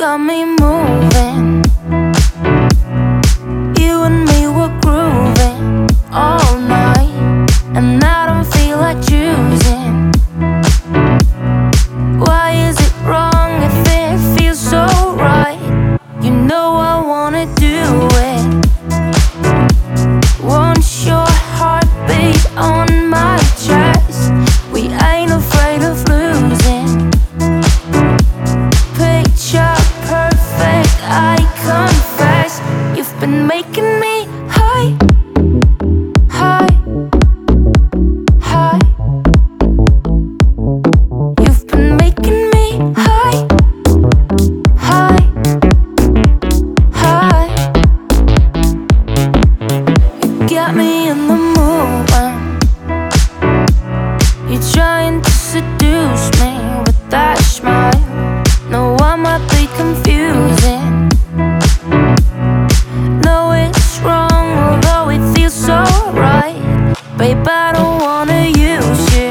got me moving. You and me were grooving all night, and I don't feel like choosing. Why is it wrong if it feels so right? You know I wanna do it. Want your heartbeat on my chest. We ain't afraid of losing. Picture perfect, I confess. You've been making me high, high, high. You've been making me high, high, high. You got me in the mood. You're trying to seduce me with that smile. No, I might be confusing. No, it's wrong, although it feels so right. Babe, I don't wanna use you.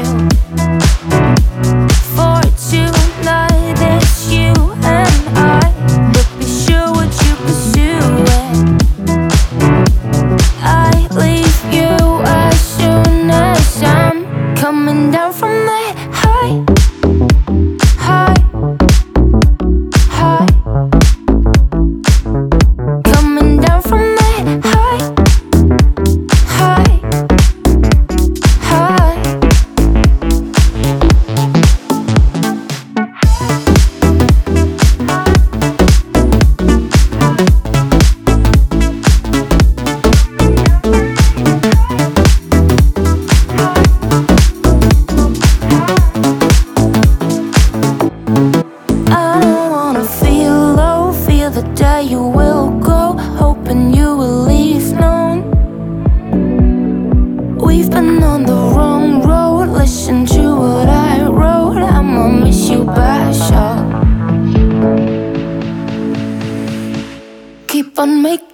For tonight, it's you and I. But be sure what you pursue it. I leave you as soon as I'm coming down from that high, high, high. Coming down from that high, high, high. I don't wanna feel low, fear the day you will go, hoping you will leave known. We've been on the wrong road, listen to what I wrote. I'ma miss you by so. Keep on making